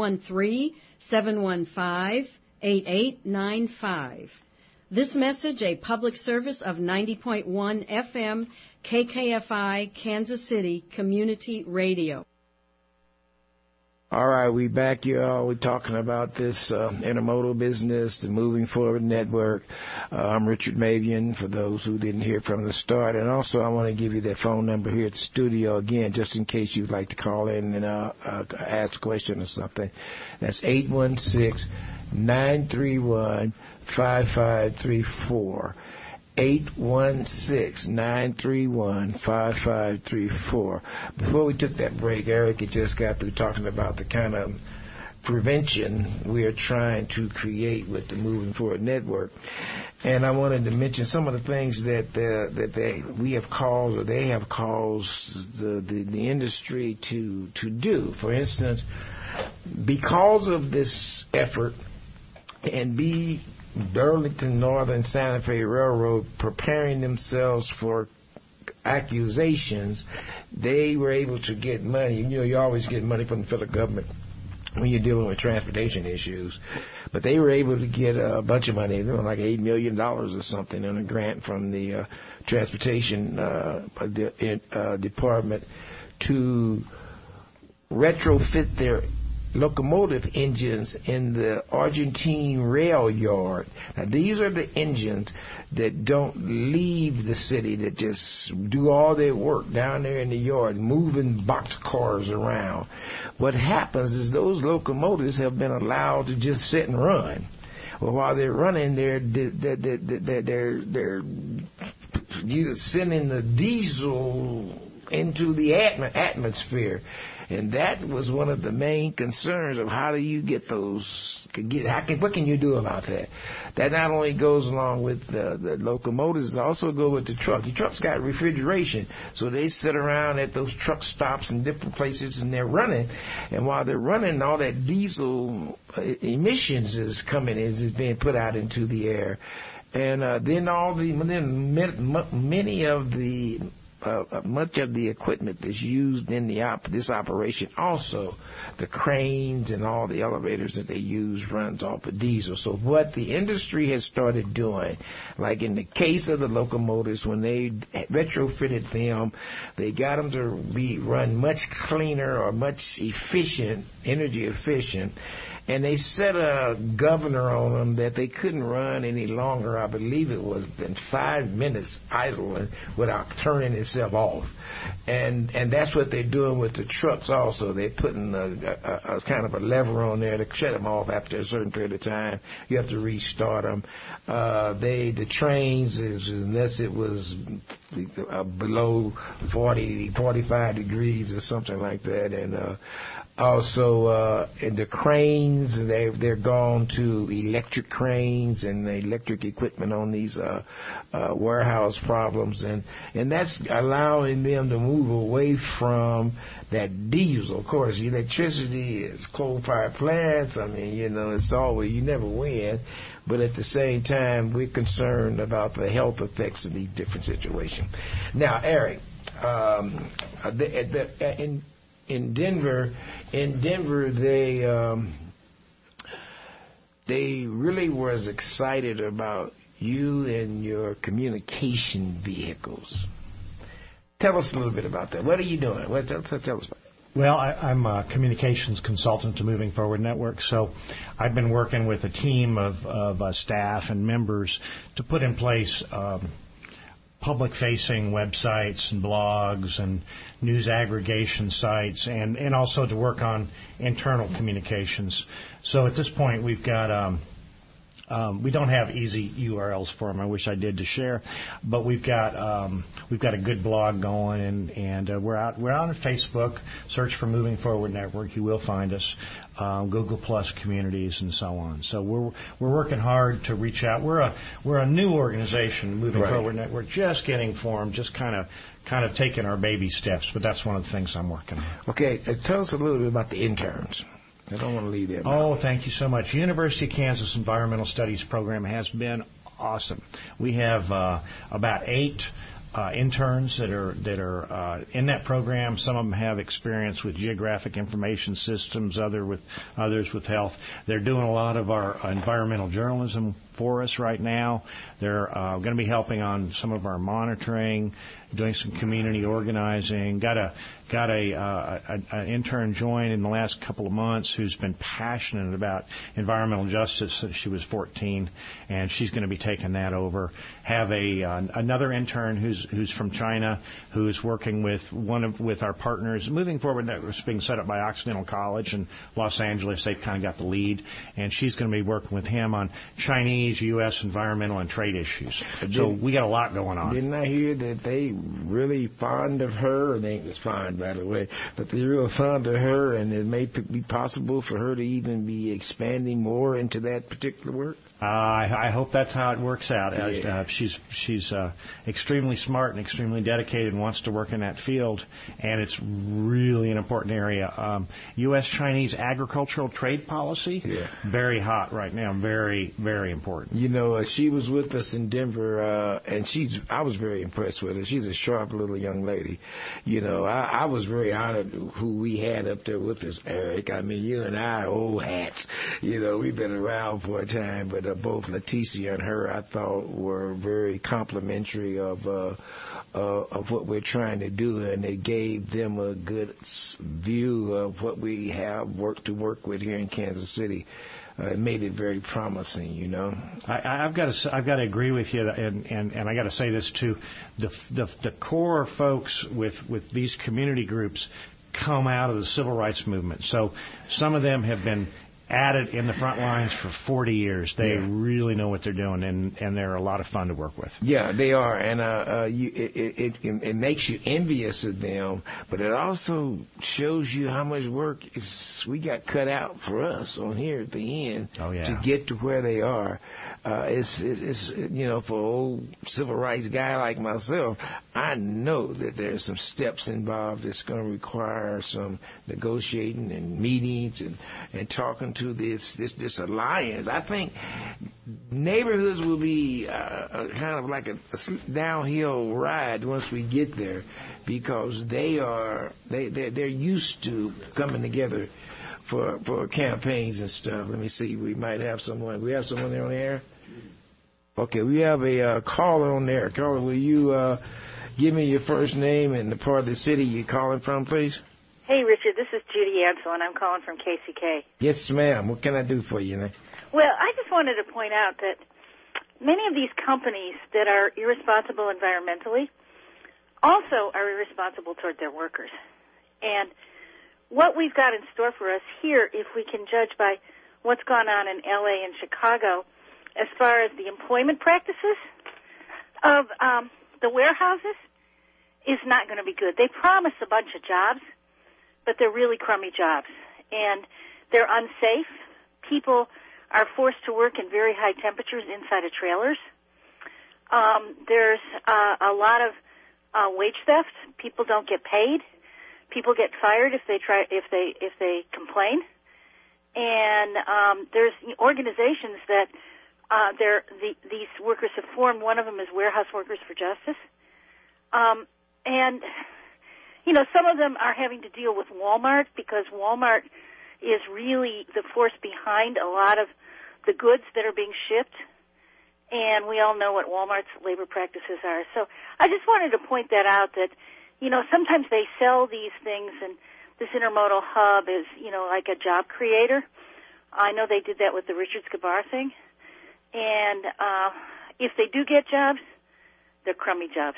913-715-8895. This message, a public service of 90.1 FM KKFI Kansas City Community Radio. All right, we back, y'all. We're talking about this intermodal business, the Moving Forward Network. I'm Richard Mabian, for those who didn't hear from the start. And also, I want to give you that phone number here at the studio again, just in case you'd like to call in and ask a question or something. That's 816-931-5534. 816-931-5534. Before we took that break, Eric had just got through talking about the kind of prevention we are trying to create with the Moving Forward Network. And I wanted to mention some of the things that we have caused, or they have caused the industry to do. For instance, because of this effort, and Burlington Northern Santa Fe Railroad preparing themselves for accusations, they were able to get money. You know, you always get money from the federal government when you're dealing with transportation issues. But they were able to get a bunch of money, like $8 million or something, in a grant from the Transportation Department to retrofit their locomotive engines in the Argentine rail yard. Now, these are the engines that don't leave the city, that just do all their work down there in the yard, moving box cars around. What happens is those locomotives have been allowed to just sit and run. Well, while they're running, they're sending the diesel into the atmosphere. And that was one of the main concerns of how do you get those, what can you do about that? That not only goes along with the locomotives, it also goes with the truck. The trucks got refrigeration, so they sit around at those truck stops in different places and they're running. And while they're running, all that diesel emissions is coming, is being put out into the air. And much of the equipment that's used in this operation, also the cranes and all the elevators that they use, runs off of diesel. So what the industry has started doing, like in the case of the locomotives, when they retrofitted them, they got them to run much cleaner or much energy efficient. And they set a governor on them that they couldn't run any longer, I believe it was, than 5 minutes idle without turning itself off. And that's what they're doing with the trucks also. They're putting a kind of a lever on there to shut them off after a certain period of time. You have to restart them. The trains, unless it was below 40, 45 degrees or something like that. And also in the cranes, they're gone to electric cranes and electric equipment on these warehouse problems, and that's allowing them to move away from that diesel. Of course, electricity is coal-fired plants. I mean, it's always, you never win. But at the same time, we're concerned about the health effects of these different situations. Now, Eric, in Denver, they really was excited about you and your communication vehicles. Tell us a little bit about that. What are you doing? Tell us about it. Well, I'm a communications consultant to Moving Forward Network, so I've been working with a team of staff and members to put in place public-facing websites and blogs and news aggregation sites, and also to work on internal communications. So at this point, we've got we don't have easy URLs for them. I wish I did to share, but we've got a good blog going, and we're out on Facebook. Search for Moving Forward Network. You will find us. Google Plus communities and so on. So we're working hard to reach out. We're a new organization, Moving Forward Network, just getting formed, just kind of taking our baby steps. But that's one of the things I'm working on. Okay, tell us a little bit about the interns. I don't want to leave that. Oh, thank you so much. University of Kansas Environmental Studies program has been awesome. We have about 8 interns that are in that program. Some of them have experience with geographic information systems, others with health. They're doing a lot of our environmental journalism for us right now. They're going to be helping on some of our monitoring, doing some community organizing. Got an intern join in the last couple of months who's been passionate about environmental justice since she was 14, and she's going to be taking that over. Have another intern who's from China who's working with our partners. Moving Forward Network is being set up by Occidental College in Los Angeles. They've kind of got the lead, and she's going to be working with him on Chinese, U.S. environmental and trade issues. So we got a lot going on. Didn't I hear that they really fond of her? They ain't as fond, by the way, but they're real fond of her, and it may be possible for her to even be expanding more into that particular work? I hope that's how it works out. Yeah. She's extremely smart and extremely dedicated and wants to work in that field, and it's really an important area. U.S.-Chinese agricultural trade policy, very hot right now, very, very important. She was with us in Denver, and I was very impressed with her. She's a sharp little young lady. I was very honored who we had up there with us, Eric. I mean, you and I are old hats. We've been around for a time, but both Leticia and her, I thought, were very complimentary of what we're trying to do, and it gave them a good view of what we have to work with here in Kansas City. It made it very promising, I've got to agree with you, and I got to say this too. The core folks with these community groups come out of the civil rights movement. So some of them have been at it in the front lines for 40 years. They really know what they're doing, and they're a lot of fun to work with. Yeah, they are, and it makes you envious of them, but it also shows you how much work we got cut out for us on here at the end to get to where they are. It's for an old civil rights guy like myself, I know that there's some steps involved that's going to require some negotiating and meetings and talking to this alliance. I think neighborhoods will be kind of like a downhill ride once we get there, because they're used to coming together for campaigns and stuff. Let me see. We might have someone. We have someone there on the air. Okay, we have a caller on there. Caller, will you give me your first name and the part of the city you're calling from, please? Hey, Richard, this is Judy Ansel, and I'm calling from KCK. Yes, ma'am. What can I do for you, man? Well, I just wanted to point out that many of these companies that are irresponsible environmentally also are irresponsible toward their workers. And what we've got in store for us here, if we can judge by what's gone on in L.A. and Chicago, as far as the employment practices of the warehouses is not going to be good. They promise a bunch of jobs, but they're really crummy jobs, and they're unsafe. People are forced to work in very high temperatures inside of trailers. There's a lot of wage theft. People don't get paid. People get fired if they complain. And there's organizations that these workers have formed. One of them is Warehouse Workers for Justice. And, you know, some of them are having to deal with Walmart because Walmart is really the force behind a lot of the goods that are being shipped. And we all know what Walmart's labor practices are. So I just wanted to point that out that, you know, sometimes they sell these things, and this intermodal hub is, you know, like a job creator. I know they did that with the Richard Scabar thing. And if they do get jobs, they're crummy jobs.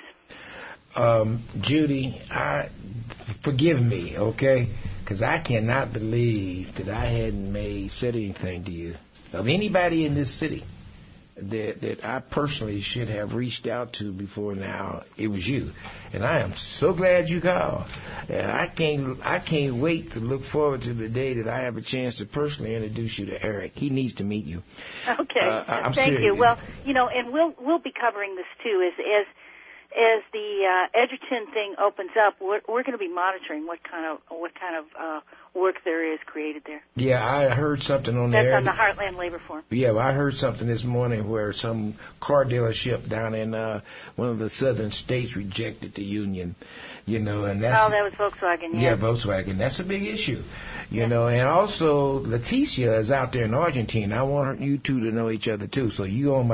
Judy, forgive me, okay? Because I cannot believe that I hadn't said anything to you of anybody in this city that I personally should have reached out to before now. It was you, and I am so glad you called. And I can't wait to look forward to the day that I have a chance to personally introduce you to Eric. He needs to meet you. Okay, thank you. Well, you know, and we'll be covering this too as the Edgerton thing opens up. We're going to be monitoring what kind of work there is created there. Yeah, I heard something on there. That's on the Heartland Labor Forum. Yeah, well, I heard something this morning where some car dealership down in one of the southern states rejected the union. You know, and that's... Oh, that was Volkswagen, yeah. Yeah, Volkswagen. That's a big issue. You know, and also Leticia is out there in Argentina. I want you two to know each other too. So you on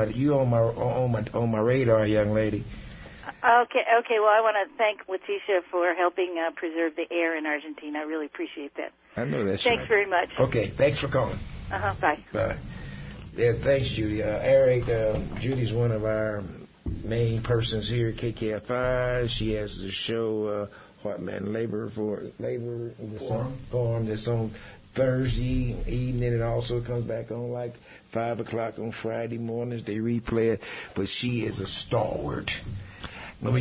my radar, young lady. Okay. Well, I want to thank Leticia for helping preserve the air in Argentina. I really appreciate that. I know that's Thanks right. very much. Okay, thanks for calling. Bye. Bye. Yeah, thanks, Judy. Eric, Judy's one of our main persons here at KKFI. She has the show Heartland Labor Forum that's on Thursday evening. It also comes back on like 5 o'clock on Friday mornings. They replay it, but she is a stalwart. When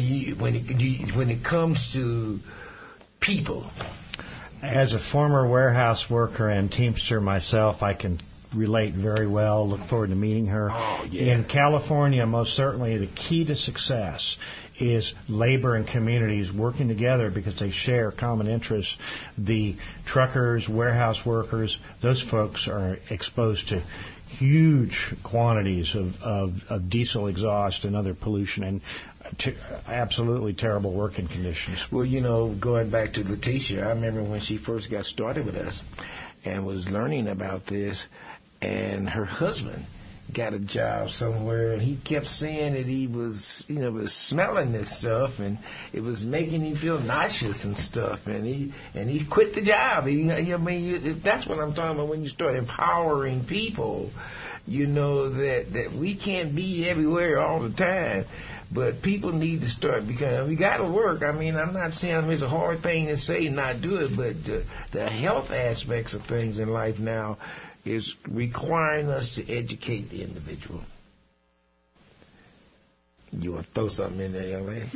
it comes to people. As a former warehouse worker and Teamster myself, I can relate very well. Look forward to meeting her. Oh, yeah. In California, most certainly the key to success is labor and communities working together because they share common interests. The truckers, warehouse workers, those folks are exposed to huge quantities of diesel exhaust and other pollution and absolutely terrible working conditions. Well, you know, going back to Leticia, I remember when she first got started with us and was learning about this, and her husband got a job somewhere, and he kept saying that he was, you know, was smelling this stuff, and it was making him feel nauseous and stuff, and he quit the job. That's what I'm talking about when you start empowering people. You know that we can't be everywhere all the time. But people need to start because we got to work. I mean, I'm not saying it's a hard thing to say not do it, but the health aspects of things in life now is requiring us to educate the individual. You want to throw something in there, young lady?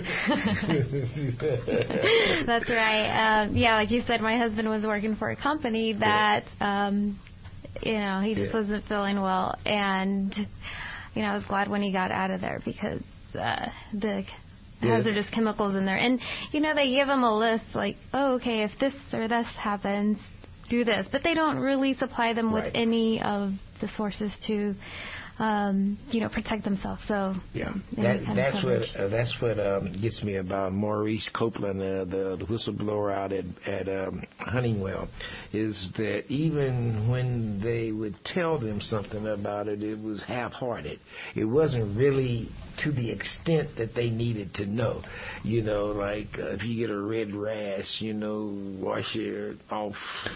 That's right. Yeah, like you said, my husband was working for a company that, he just wasn't feeling well. And, I was glad when he got out of there because the hazardous chemicals in there. And, they give him a list like, oh, okay, if this or this happens, do this. But they don't really supply them with any of the sources to, protect themselves. So yeah, that's what gets me about Maurice Copeland, the whistleblower out at Honeywell, is that even when they would tell them something about it, it was half-hearted. It wasn't really to the extent that they needed to know. Like if you get a red rash, wash it off,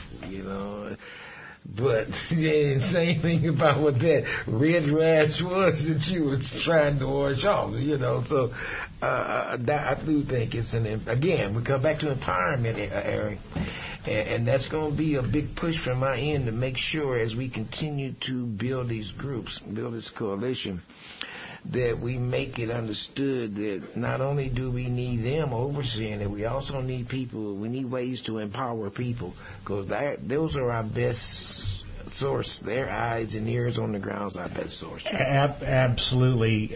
But the same thing about what that red rash was that you were trying to wash off, So I do think it's again, we come back to empowerment, Eric, and that's going to be a big push from my end to make sure as we continue to build these groups, build this coalition, that we make it understood that not only do we need them overseeing it, we also need people. We need ways to empower people, because those are our best source. Their eyes and ears on the ground is our best source. Absolutely.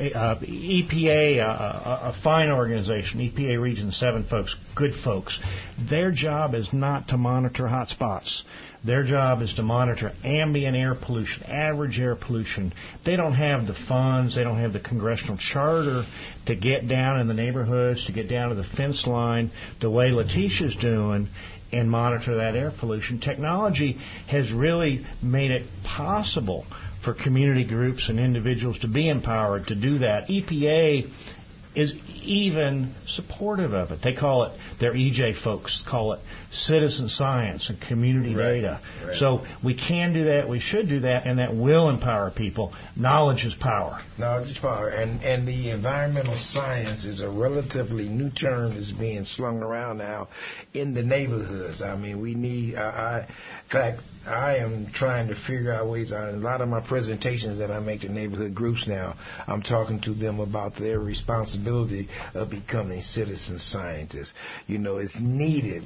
EPA, a fine organization, EPA Region 7 folks, good folks. Their job is not to monitor hot spots. Their job is to monitor ambient air pollution, average air pollution. They don't have the funds, they don't have the congressional charter to get down in the neighborhoods, to get down to the fence line the way Letitia's doing and monitor that air pollution. Technology has really made it possible for community groups and individuals to be empowered to do that. EPA is even supportive of it. They call it, their EJ folks call it citizen science and community data. Right. So we can do that, we should do that, and that will empower people. Knowledge is power. Knowledge is power. And the environmental science is a relatively new term that's being slung around now in the neighborhoods. I mean, we need, in fact, I am trying to figure out ways. A lot of my presentations that I make to neighborhood groups now, I'm talking to them about their responsibility of becoming citizen scientists. You know, it's needed.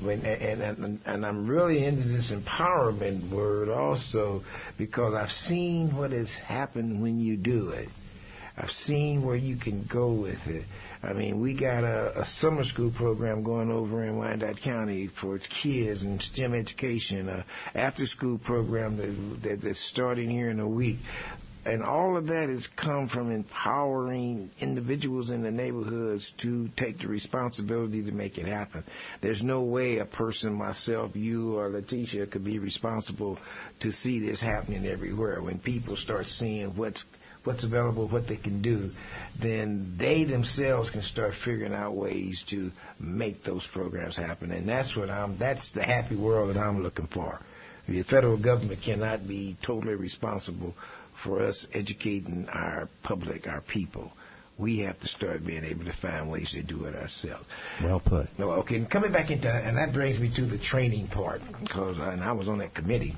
And I'm really into this empowerment word also, because I've seen what has happened when you do it. I've seen where you can go with it. I mean, we got a summer school program going over in Wyandotte County for kids in STEM education, an after-school program that's starting here in a week. And all of that has come from empowering individuals in the neighborhoods to take the responsibility to make it happen. There's no way a person, myself, you, or Letitia, could be responsible to see this happening everywhere. When people start seeing what's available, what they can do, then they themselves can start figuring out ways to make those programs happen. And that's the happy world that I'm looking for. The federal government cannot be totally responsible for us educating our public, our people. We have to start being able to find ways to do it ourselves. Well put. Okay, and coming back into, and that brings me to the training part, because I was on that committee.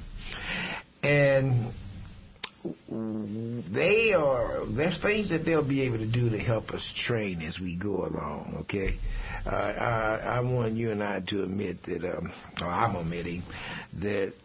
And there's things that they'll be able to do to help us train as we go along, okay? I want you and I to admit that, or I'm admitting that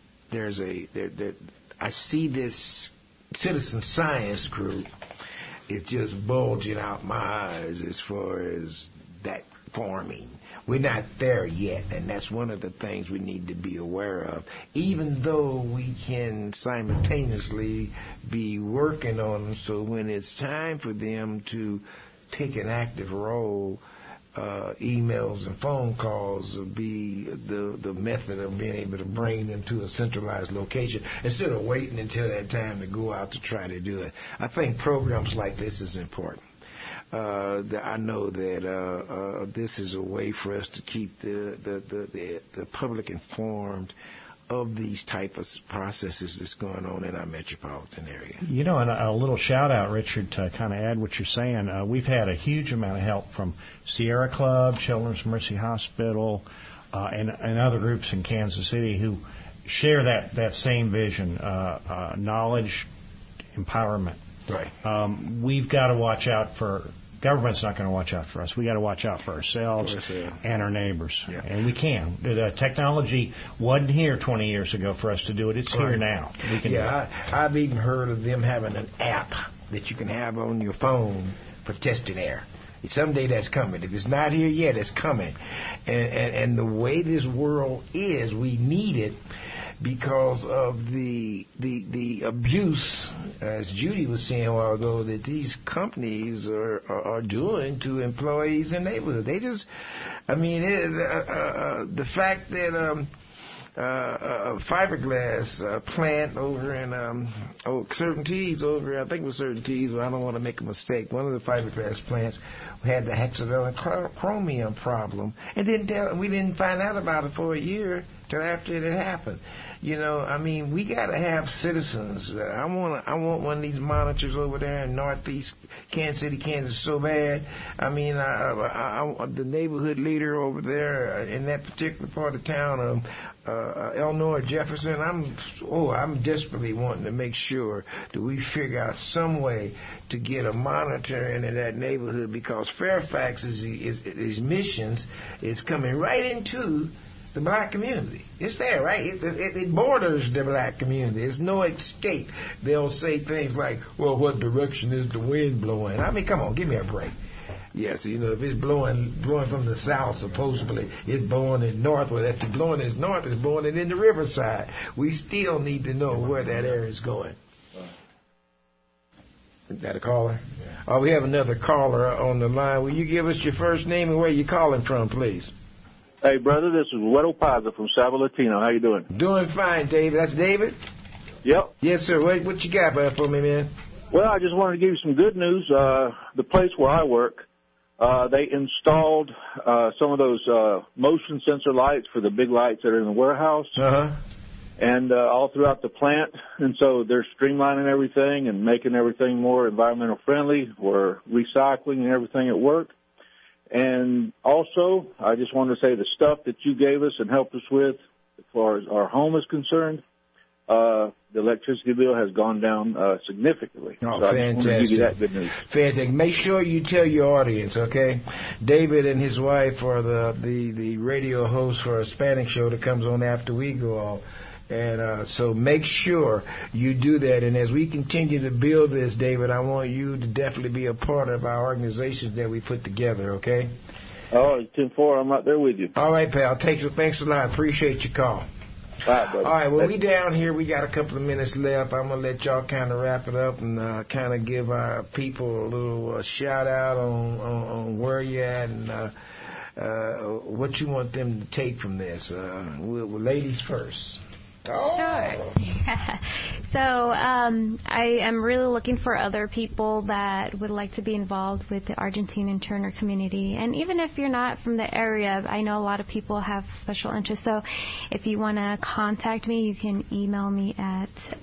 I see this citizen science group, it's just bulging out my eyes as far as that forming. We're not there yet, and that's one of the things we need to be aware of. Even though we can simultaneously be working on them, so when it's time for them to take an active role, emails and phone calls will be the method of being able to bring them to a centralized location instead of waiting until that time to go out to try to do it. I think programs like this is important. I know that this is a way for us to keep the public informed of these type of processes that's going on in our metropolitan area. You know, and a little shout out, Richard, to kind of add what you're saying. We've had a huge amount of help from Sierra Club, Children's Mercy Hospital, and other groups in Kansas City who share that same vision, knowledge, empowerment. Right. We've got to watch out for. Government's not going to watch out for us. We got to watch out for ourselves and our neighbors, and we can. The technology wasn't here 20 years ago for us to do it. It's here now. We can. I've even heard of them having an app that you can have on your phone for testing air. Someday that's coming. If it's not here yet, it's coming. And the way this world is, we need it. Because of the abuse, as Judy was saying a while ago, that these companies are doing to employees in neighborhoods. They just, I mean, the fact that a fiberglass plant over in Certain Tees over, I think it was Certain Tees, but I don't want to make a mistake. One of the fiberglass plants had the hexavalent chromium problem, and we didn't find out about it for a year. till after it had happened. You know, I mean, we got to have citizens. I want one of these monitors over there in Northeast Kansas City, Kansas, so bad. I mean, the neighborhood leader over there in that particular part of town, Eleanor Jefferson, I'm desperately wanting to make sure that we figure out some way to get a monitor into that neighborhood, because Fairfax is missions is coming right into the black community. It's there, right? It borders the black community. There's no escape. They'll say things like, well, what direction is the wind blowing? I mean, come on, give me a break. Yes, you know, if it's blowing from the south, supposedly it's blowing in north. Well, if it's blowing in north, it's blowing it in the riverside. We still need to know where that area is going. Is that a caller? Yeah. Oh, we have another caller on the line. Will you give us your first name and where you're calling from, please? Hey, brother, this is Wedo Paza from Salvo Latino. How you doing? Doing fine, David. That's David? Yep. Yes, sir. What you got for me, man? Well, I just wanted to give you some good news. The place where I work, they installed some of those motion sensor lights for the big lights that are in the warehouse. Uh-huh. And all throughout the plant. And so they're streamlining everything and making everything more environmental friendly. We're recycling and everything at work. And also, I just wanted to say the stuff that you gave us and helped us with as far as our home is concerned, the electricity bill has gone down significantly. Oh, so fantastic. I just want to give you that good news. Fantastic. Make sure you tell your audience, okay? David and his wife are the radio hosts for a Hispanic show that comes on after we go off. And so make sure you do that. And as we continue to build this, David, I want you to definitely be a part of our organizations that we put together, okay? Oh, it's 10-4. I'm right there with you. All right, pal. Thanks a lot. Appreciate your call. All right, brother. All right, well, we down here. We got a couple of minutes left. I'm going to let y'all kind of wrap it up and kind of give our people a little shout-out on where you're at and what you want them to take from this. Ladies first. Oh. Sure. So I am really looking for other people that would like to be involved with the Argentine Turner community. And even if you're not from the area, I know a lot of people have special interest. So if you want to contact me, you can email me at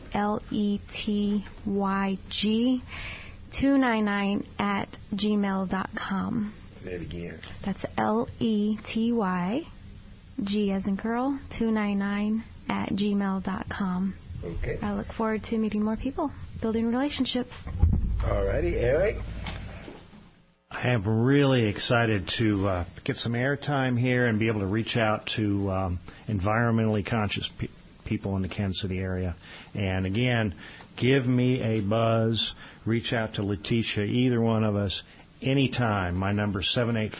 letyg299@gmail.com. Say it again. That's LETY, G as in girl, 299@gmail.com. Okay. I look forward to meeting more people, building relationships. All righty, Eric. I am really excited to get some airtime here and be able to reach out to environmentally conscious people in the Kansas City area. And again, give me a buzz. Reach out to Letitia, either one of us, anytime. My number is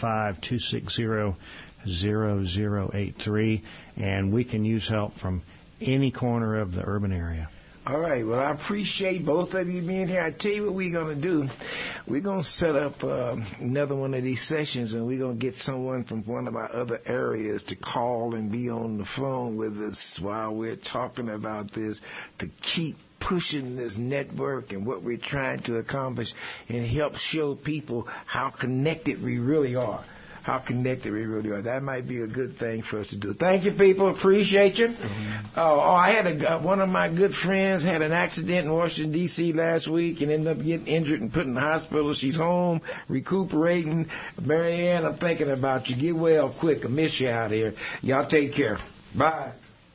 785-260-0083, and we can use help from any corner of the urban area. All right. Well, I appreciate both of you being here. I tell you what we're going to do. We're going to set up another one of these sessions, and we're going to get someone from one of our other areas to call and be on the phone with us while we're talking about this, to keep pushing this network and what we're trying to accomplish and help show people how connected we really are. How connected we really are. That might be a good thing for us to do. Thank you, people. Appreciate you. Mm-hmm. I had one of my good friends had an accident in Washington, D.C. last week and ended up getting injured and put in the hospital. She's home, recuperating. Marianne, I'm thinking about you. Get well quick. I miss you out here. Y'all take care. Bye.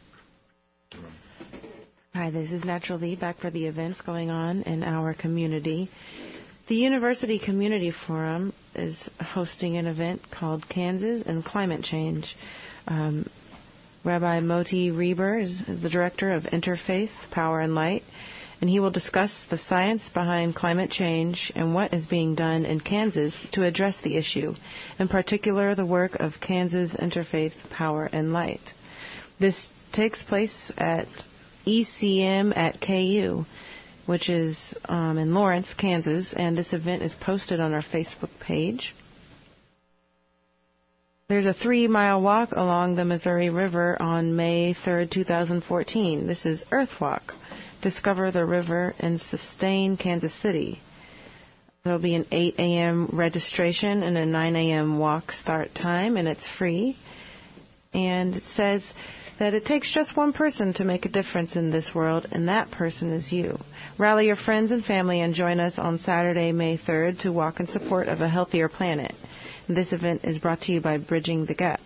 Hi, this is Natural Lee, back for the events going on in our community. The University Community Forum is hosting an event called Kansas and Climate Change. Rabbi Moti Reber is the director of Interfaith, Power and Light, and he will discuss the science behind climate change and what is being done in Kansas to address the issue, in particular the work of Kansas Interfaith, Power and Light. This takes place at ECM at KU, which is in Lawrence, Kansas, and this event is posted on our Facebook page. There's a 3-mile walk along the Missouri River on May 3rd, 2014. This is Earthwalk. Discover the river and sustain Kansas City. There will be an 8 a.m. registration and a 9 a.m. walk start time, and it's free. And it says that it takes just one person to make a difference in this world, and that person is you. Rally your friends and family and join us on Saturday, May 3rd to walk in support of a healthier planet. This event is brought to you by Bridging the Gap.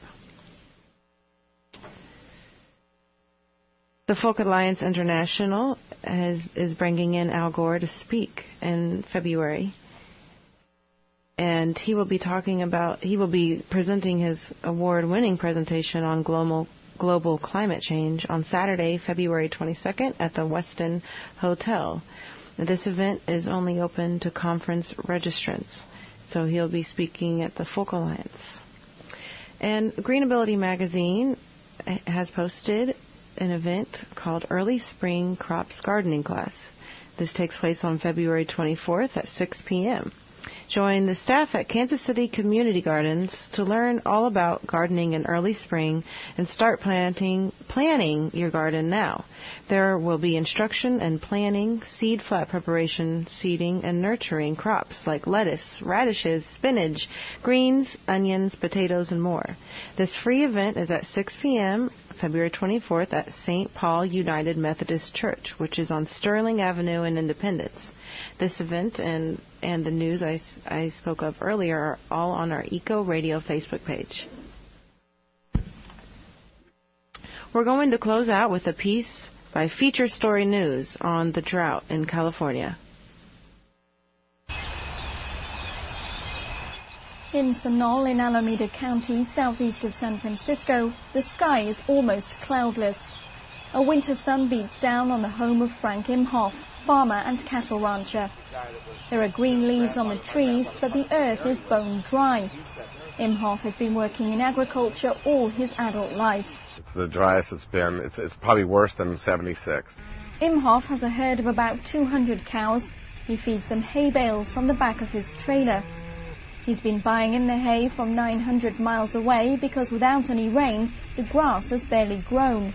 The Folk Alliance International is bringing in Al Gore to speak in February. And he will be presenting his award-winning presentation on global climate change on Saturday, February 22nd at the Westin Hotel. This event is only open to conference registrants, so he'll be speaking at the Folk Alliance. And Green Ability Magazine has posted an event called Early Spring Crops Gardening Class. This takes place on February 24th at 6 p.m. Join the staff at Kansas City Community Gardens to learn all about gardening in early spring and start planning your garden now. There will be instruction in planting, seed flat preparation, seeding, and nurturing crops like lettuce, radishes, spinach, greens, onions, potatoes, and more. This free event is at 6 p.m. February 24th at St. Paul United Methodist Church, which is on Sterling Avenue in Independence. This event and the news I spoke of earlier are all on our Eco Radio Facebook page. We're going to close out with a piece by Feature Story News on the drought in California. In Sunol in Alameda County, southeast of San Francisco, the sky is almost cloudless. A winter sun beats down on the home of Frank Imhoff, farmer and cattle rancher. There are green leaves on the trees, but the earth is bone dry. Imhoff has been working in agriculture all his adult life. It's the driest it's been. It's probably worse than 76. Imhoff has a herd of about 200 cows. He feeds them hay bales from the back of his trailer. He's been buying in the hay from 900 miles away because without any rain, the grass has barely grown.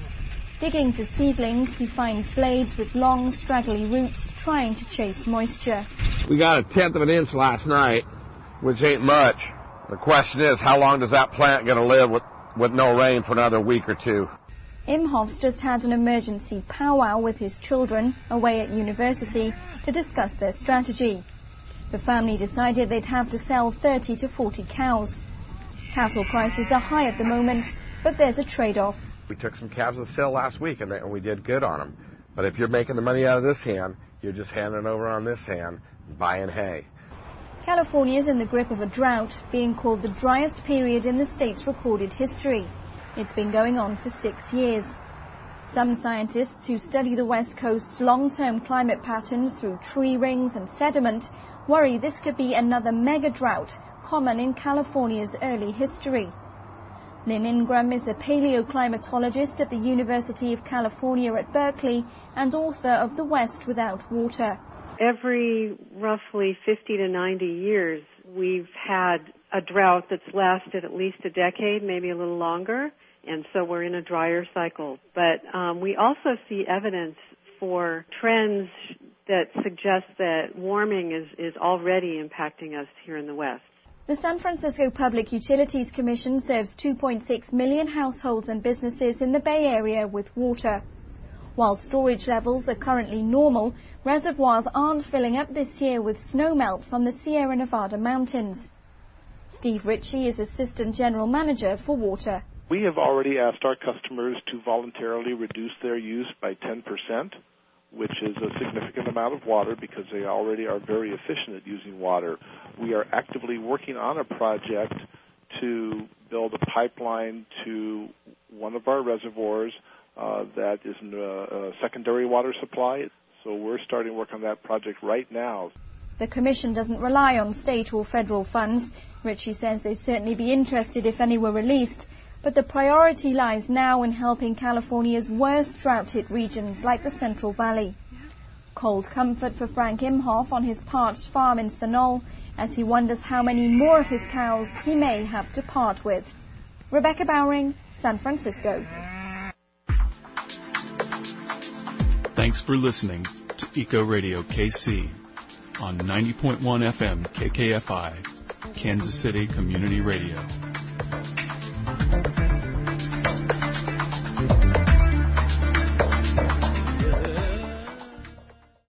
Digging for seedlings, he finds blades with long, straggly roots trying to chase moisture. We got 1/10 of an inch last night, which ain't much. The question is, how long does that plant going to live with no rain for another week or two? Imhoff's just had an emergency powwow with his children away at university to discuss their strategy. The family decided they'd have to sell 30 to 40 cows. Cattle prices are high at the moment, but there's a trade-off. We took some calves to sale last week, and we did good on them. But if you're making the money out of this hand, you're just handing over on this hand, buying hay. California is in the grip of a drought, being called the driest period in the state's recorded history. It's been going on for 6 years. Some scientists who study the West Coast's long-term climate patterns through tree rings and sediment worry this could be another mega drought common in California's early history. Lynn Ingram is a paleoclimatologist at the University of California at Berkeley and author of The West Without Water. Every roughly 50 to 90 years, we've had a drought that's lasted at least a decade, maybe a little longer, and so we're in a drier cycle. But we also see evidence for trends that suggest that warming is already impacting us here in the West. The San Francisco Public Utilities Commission serves 2.6 million households and businesses in the Bay Area with water. While storage levels are currently normal, reservoirs aren't filling up this year with snowmelt from the Sierra Nevada mountains. Steve Ritchie is Assistant General Manager for Water. We have already asked our customers to voluntarily reduce their use by 10%, which is a significant amount of water because they already are very efficient at using water. We are actively working on a project to build a pipeline to one of our reservoirs that is a secondary water supply. So we're starting work on that project right now. The Commission doesn't rely on state or federal funds. Ritchie says they'd certainly be interested if any were released. But the priority lies now in helping California's worst drought-hit regions like the Central Valley. Cold comfort for Frank Imhoff on his parched farm in Sunol as he wonders how many more of his cows he may have to part with. Rebecca Bowring, San Francisco. Thanks for listening to Eco Radio KC on 90.1 FM KKFI, Kansas City Community Radio.